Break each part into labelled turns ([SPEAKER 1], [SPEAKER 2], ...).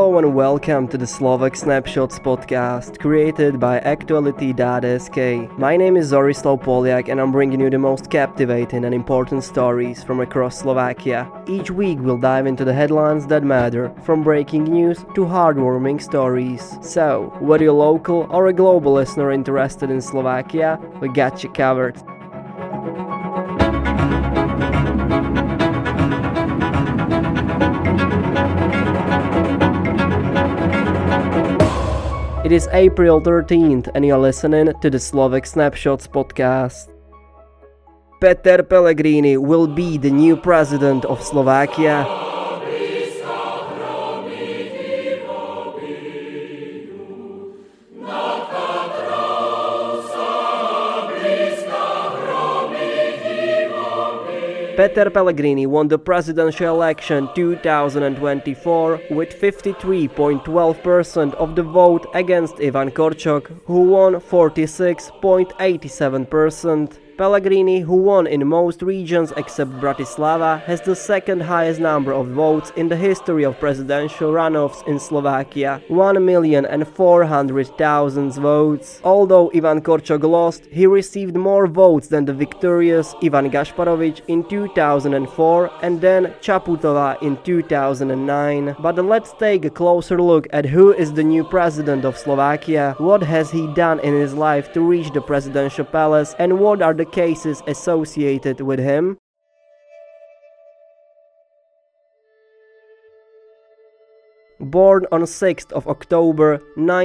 [SPEAKER 1] Hello and welcome to the Slovak Snapshots podcast, created by Actuality.sk. My name is Zorislav Poliak and I'm bringing you the most captivating and important stories from across Slovakia. Each week we'll dive into the headlines that matter, from breaking news to heartwarming stories. So, whether you're local or a global listener interested in Slovakia, we got you covered. It is April 13th and you're listening to the Slovak Snapshots podcast. Peter Pellegrini will be the new president of Slovakia. Peter Pellegrini won the presidential election 2024 with 53.12% of the vote against Ivan Korčok, who won 46.87%. Pellegrini, who won in most regions except Bratislava, has the second highest number of votes in the history of presidential runoffs in Slovakia, 1,400,000 votes. Although Ivan Korčok lost, he received more votes than the victorious Ivan Gašparovič in 2004 and then Čaputová in 2009. But let's take a closer look at who is the new president of Slovakia, what has he done in his life to reach the presidential palace, and what are the cases associated with him. Born on 6th of October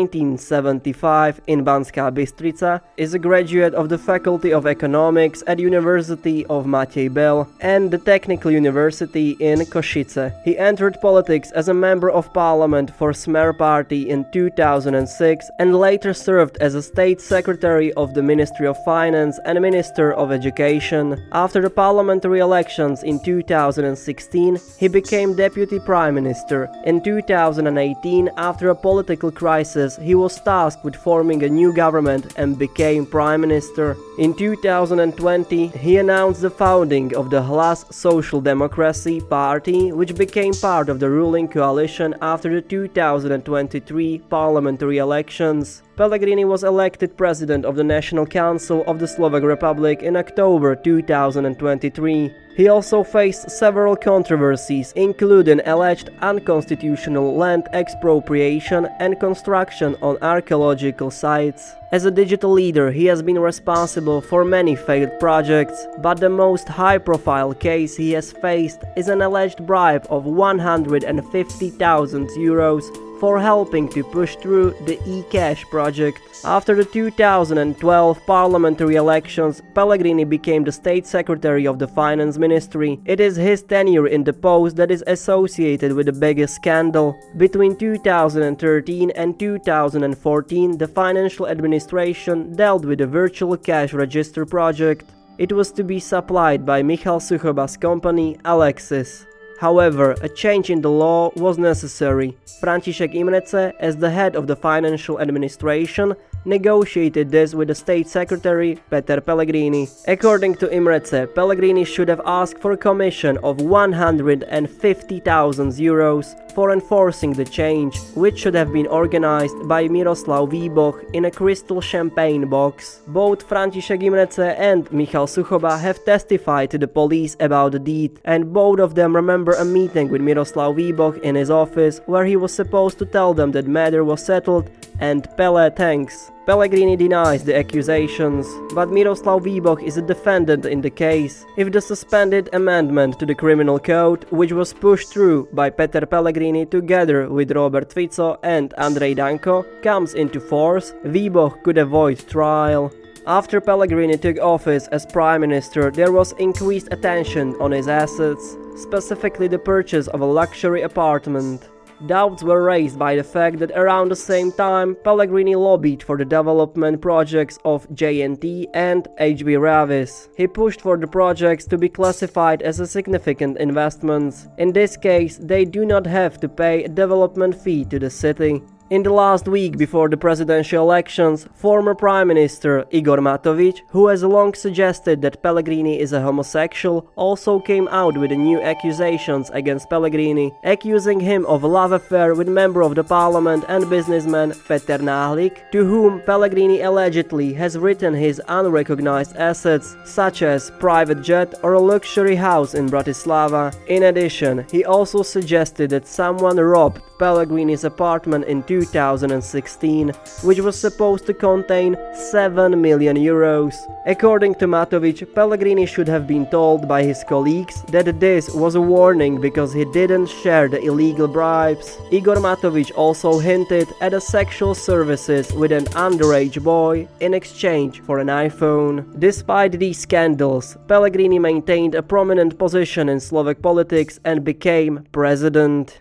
[SPEAKER 1] 1975 in Banská Bystrica, is a graduate of the Faculty of Economics at University of Matej Bel and the Technical University in Košice. He entered politics as a member of parliament for Smer Party in 2006 and later served as a state secretary of the Ministry of Finance and Minister of Education. After the parliamentary elections in 2016, he became deputy prime minister. In 2018, after a political crisis, he was tasked with forming a new government and became prime minister. In 2020, he announced the founding of the Hlas Social Democracy Party, which became part of the ruling coalition after the 2023 parliamentary elections. Pellegrini was elected president of the National Council of the Slovak Republic in October 2023. He also faced several controversies, including alleged unconstitutional land expropriation and construction on archaeological sites. As a digital leader, he has been responsible for many failed projects, but the most high-profile case he has faced is an alleged bribe of 150,000 euros for helping to push through the e-cash project. After the 2012 parliamentary elections, Pellegrini became the state secretary of the finance ministry. It is his tenure in the post that is associated with the biggest scandal. Between 2013 and 2014, the financial administration dealt with the virtual cash register project. It was to be supplied by Michal Suchoba's company Alexis. However, a change in the law was necessary. František Imrece, as the head of the financial administration, negotiated this with the state secretary Peter Pellegrini. According to Imrece, Pellegrini should have asked for a commission of 150,000 euros for enforcing the change, which should have been organized by Miroslav Výboch in a crystal champagne box. Both František Imrece and Michal Suchoba have testified to the police about the deed, and both of them remember a meeting with Miroslav Výboch in his office where he was supposed to tell them that matter was settled and Pele thanks. Pellegrini denies the accusations, but Miroslav Výboch is a defendant in the case. If the suspended amendment to the criminal code, which was pushed through by Peter Pellegrini together with Robert Fico and Andrej Danko, comes into force, Výboch could avoid trial. After Pellegrini took office as prime minister, there was increased attention on his assets, specifically the purchase of a luxury apartment. Doubts were raised by the fact that around the same time, Pellegrini lobbied for the development projects of JNT and HB Ravis. He pushed for the projects to be classified as a significant investments. In this case, they do not have to pay a development fee to the city. In the last week before the presidential elections, former Prime Minister Igor Matovic, who has long suggested that Pellegrini is a homosexual, also came out with new accusations against Pellegrini, accusing him of a love affair with member of the parliament and businessman Peter Náhlik, to whom Pellegrini allegedly has written his unrecognized assets, such as private jet or a luxury house in Bratislava. In addition, he also suggested that someone robbed Pellegrini's apartment in 2016, which was supposed to contain 7 million euros. According to Matovic, Pellegrini should have been told by his colleagues that this was a warning because he didn't share the illegal bribes. Igor Matovic also hinted at a sexual services with an underage boy in exchange for an iPhone. Despite these scandals, Pellegrini maintained a prominent position in Slovak politics and became president.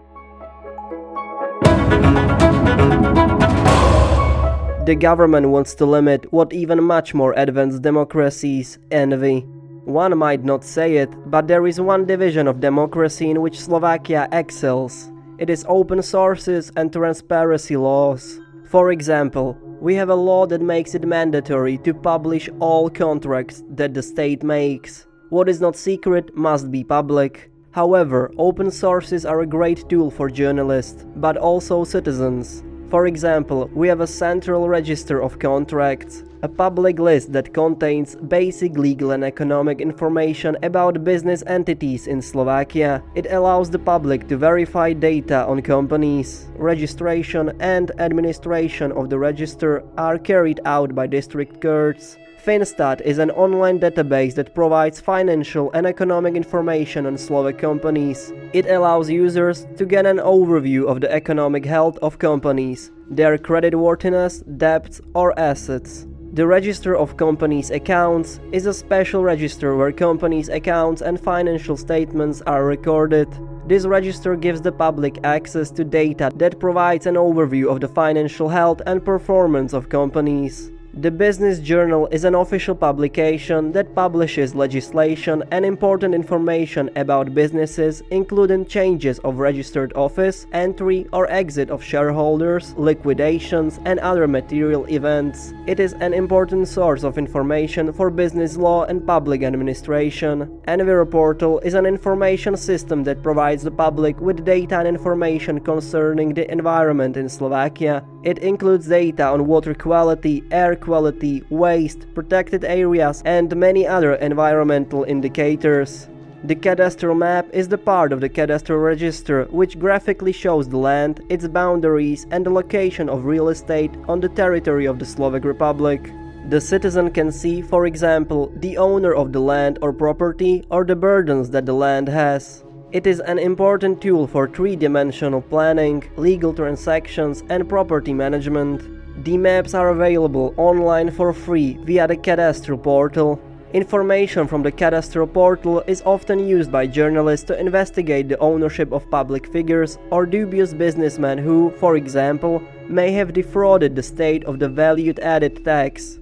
[SPEAKER 1] The government wants to limit what even much more advanced democracies envy. One might not say it, but there is one division of democracy in which Slovakia excels. It is open sources and transparency laws. For example, we have a law that makes it mandatory to publish all contracts that the state makes. What is not secret must be public. However, open sources are a great tool for journalists, but also citizens. For example, we have a central register of contracts, a public list that contains basic legal and economic information about business entities in Slovakia. It allows the public to verify data on companies. Registration and administration of the register are carried out by district courts. Finstat is an online database that provides financial and economic information on Slovak companies. It allows users to get an overview of the economic health of companies, their creditworthiness, debts, or assets. The Register of Companies' Accounts is a special register where companies' accounts and financial statements are recorded. This register gives the public access to data that provides an overview of the financial health and performance of companies. The Business Journal is an official publication that publishes legislation and important information about businesses, including changes of registered office, entry or exit of shareholders, liquidations, and other material events. It is an important source of information for business law and public administration. Enviroportal is an information system that provides the public with data and information concerning the environment in Slovakia. It includes data on water quality, air quality, waste, protected areas, and many other environmental indicators. The cadastral map is the part of the cadastral register which graphically shows the land, its boundaries, and the location of real estate on the territory of the Slovak Republic. The citizen can see, for example, the owner of the land or property or the burdens that the land has. It is an important tool for three-dimensional planning, legal transactions, and property management. The maps are available online for free via the cadastral portal. Information from the cadastral portal is often used by journalists to investigate the ownership of public figures or dubious businessmen who, for example, may have defrauded the state of the value-added tax.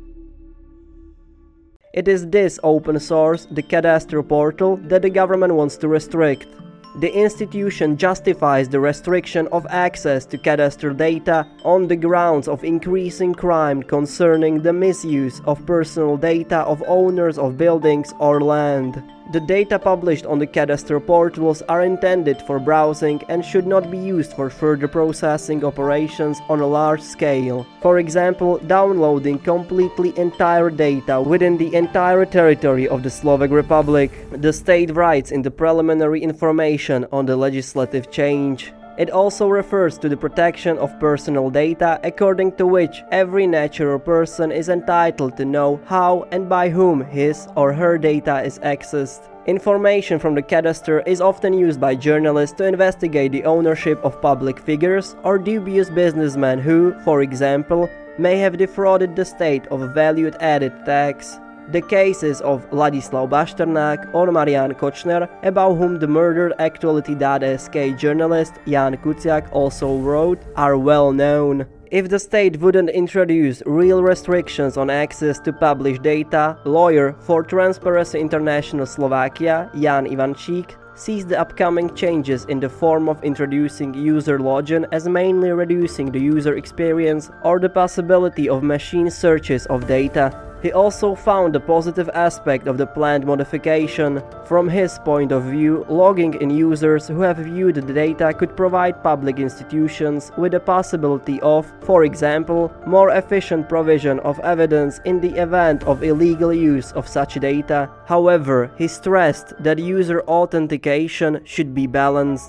[SPEAKER 1] It is this open source, the cadastral portal, that the government wants to restrict. The institution justifies the restriction of access to cadastral data on the grounds of increasing crime concerning the misuse of personal data of owners of buildings or land. The data published on the cadastral portals are intended for browsing and should not be used for further processing operations on a large scale. For example, downloading completely entire data within the entire territory of the Slovak Republic. The state writes in the preliminary information on the legislative change. It also refers to the protection of personal data, according to which every natural person is entitled to know how and by whom his or her data is accessed. Information from the cadastre is often used by journalists to investigate the ownership of public figures or dubious businessmen who, for example, may have defrauded the state of a value-added tax. The cases of Ladislav Bašternák or Marián Kočner, about whom the murdered Actuality.sk journalist Jan Kuciak also wrote, are well known. If the state wouldn't introduce real restrictions on access to published data, lawyer for Transparency International Slovakia, Jan Ivančík, sees the upcoming changes in the form of introducing user login as mainly reducing the user experience or the possibility of machine searches of data. He also found the positive aspect of the planned modification. From his point of view, logging in users who have viewed the data could provide public institutions with the possibility of, for example, more efficient provision of evidence in the event of illegal use of such data. However, he stressed that user authentication should be balanced.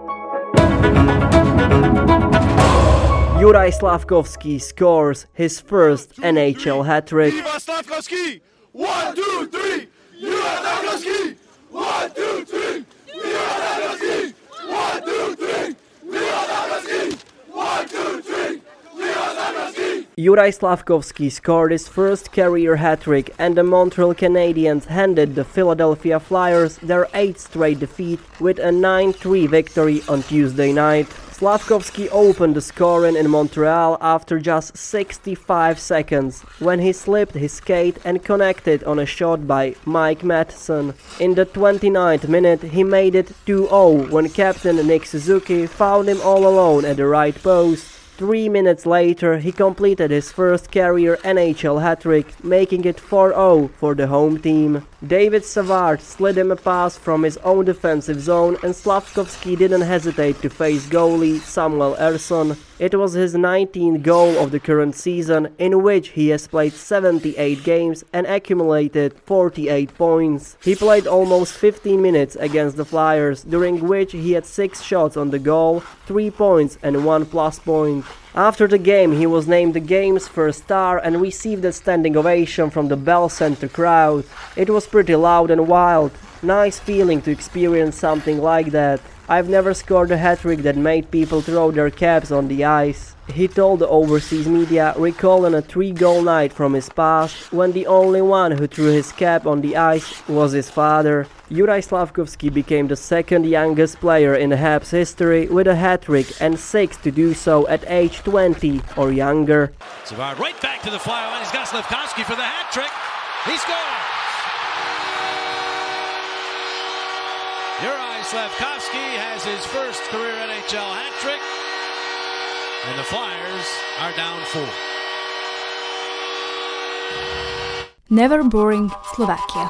[SPEAKER 1] Juraj Slafkovský scores his first NHL hat-trick.
[SPEAKER 2] Viva Slafkovský! 1, 2, 3! Juraj Slafkovský! 1, 2, 3! Juraj Slafkovský! 1, 2, 3! Juraj Slafkovský! 1, 2, 3! Juraj Slafkovský!
[SPEAKER 1] Juraj Slafkovský scored his first career hat-trick, and the Montreal Canadiens handed the Philadelphia Flyers their 8th straight defeat with a 9-3 victory on Tuesday night. Slafkovský opened the scoring in Montreal after just 65 seconds, when he slipped his skate and connected on a shot by Mike Matheson. In the 29th minute, he made it 2-0 when captain Nick Suzuki found him all alone at the right post. 3 minutes later, he completed his first career NHL hat-trick, making it 4-0 for the home team. David Savard slid him a pass from his own defensive zone, and Slafkovský didn't hesitate to face goalie Samuel Ersson. It was his 19th goal of the current season, in which he has played 78 games and accumulated 48 points. He played almost 15 minutes against the Flyers, during which he had 6 shots on the goal, 3 points and 1 plus point. After the game, he was named the game's first star and received a standing ovation from the Bell Center crowd. It was pretty loud and wild. Nice feeling to experience something like that. I've never scored a hat-trick that made people throw their caps on the ice. He told the overseas media, recalling a 3-goal night from his past, when the only one who threw his cap on the ice was his father. Juraj Slafkovský became the second youngest player in the Habs history with a hat-trick and 6th to do so at age 20 or younger.
[SPEAKER 3] Savard right back to the fly line. He's got Slafkovský for the hat-trick. He scores! Juraj Slafkovský has his first career NHL hat-trick, and the Flyers are down 4.
[SPEAKER 4] Never boring Slovakia.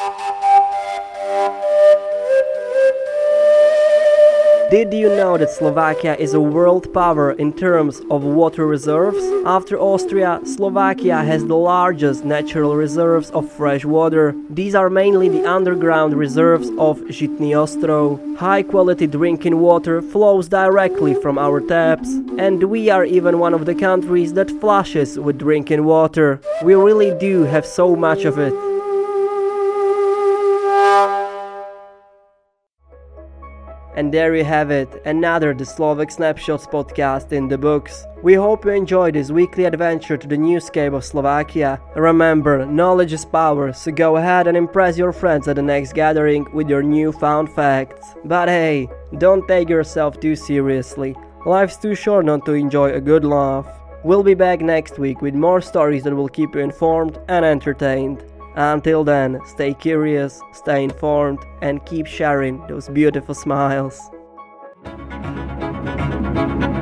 [SPEAKER 1] Did you know that Slovakia is a world power in terms of water reserves? After Austria, Slovakia has the largest natural reserves of fresh water. These are mainly the underground reserves of Žitný Ostrov. High-quality drinking water flows directly from our taps, and we are even one of the countries that flushes with drinking water. We really do have so much of it. And there you have it, another The Slovak Snapshots podcast in the books. We hope you enjoyed this weekly adventure to the newscape of Slovakia. Remember, knowledge is power, so go ahead and impress your friends at the next gathering with your newfound facts. But hey, don't take yourself too seriously. Life's too short not to enjoy a good laugh. We'll be back next week with more stories that will keep you informed and entertained. Until then, stay curious, stay informed, and keep sharing those beautiful smiles.